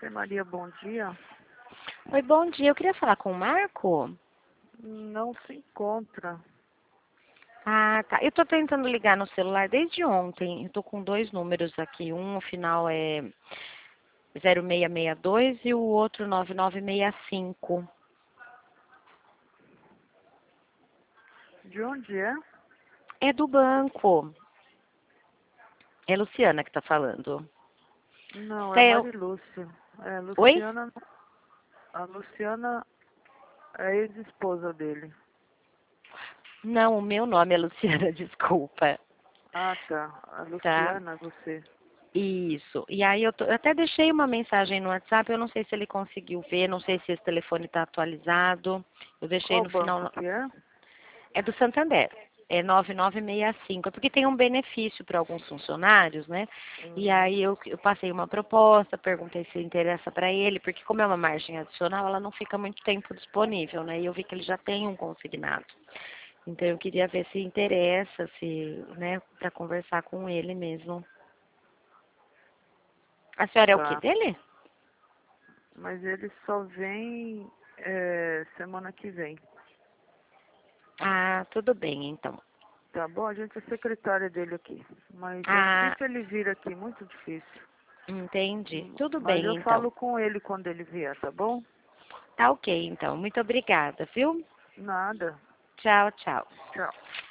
Maria, bom dia. Oi, bom dia. Eu queria falar com o Marco. Não se encontra. Ah, tá. Eu tô tentando ligar no celular desde ontem. Eu tô com dois números aqui. Um, o final é 0662 e o outro 9965. De onde é? É do banco. É Luciana que tá falando. Não, é Theo. Marilúcia. É, Oi? Luciana. A Luciana é ex-esposa dele. Não, o meu nome é Luciana, desculpa. Ah, tá. A Tá? Luciana, você. Isso. E aí eu até deixei uma mensagem no WhatsApp, eu não sei se ele conseguiu ver, não sei se esse telefone está atualizado. Eu deixei Qual no banco final. que é? É do Santander. É 9965. É porque tem um benefício para alguns funcionários, né? E Uhum. aí eu passei uma proposta, perguntei se interessa para ele, porque como é uma margem adicional, ela não fica muito tempo disponível, né? E eu vi que ele já tem um consignado. Então eu queria ver se interessa, se, né, para conversar com ele mesmo. A senhora é o quê Tá. dele? Mas ele só vem semana que vem. Ah, tudo bem, então. Tá bom? A gente é secretária dele aqui. Mas é Ah, difícil ele vir aqui, muito difícil. entendi. Tudo Mas bem, eu então. falo com ele quando ele vier, tá bom? Tá ok, então. Muito obrigada, viu? Nada. Tchau, tchau. Tchau.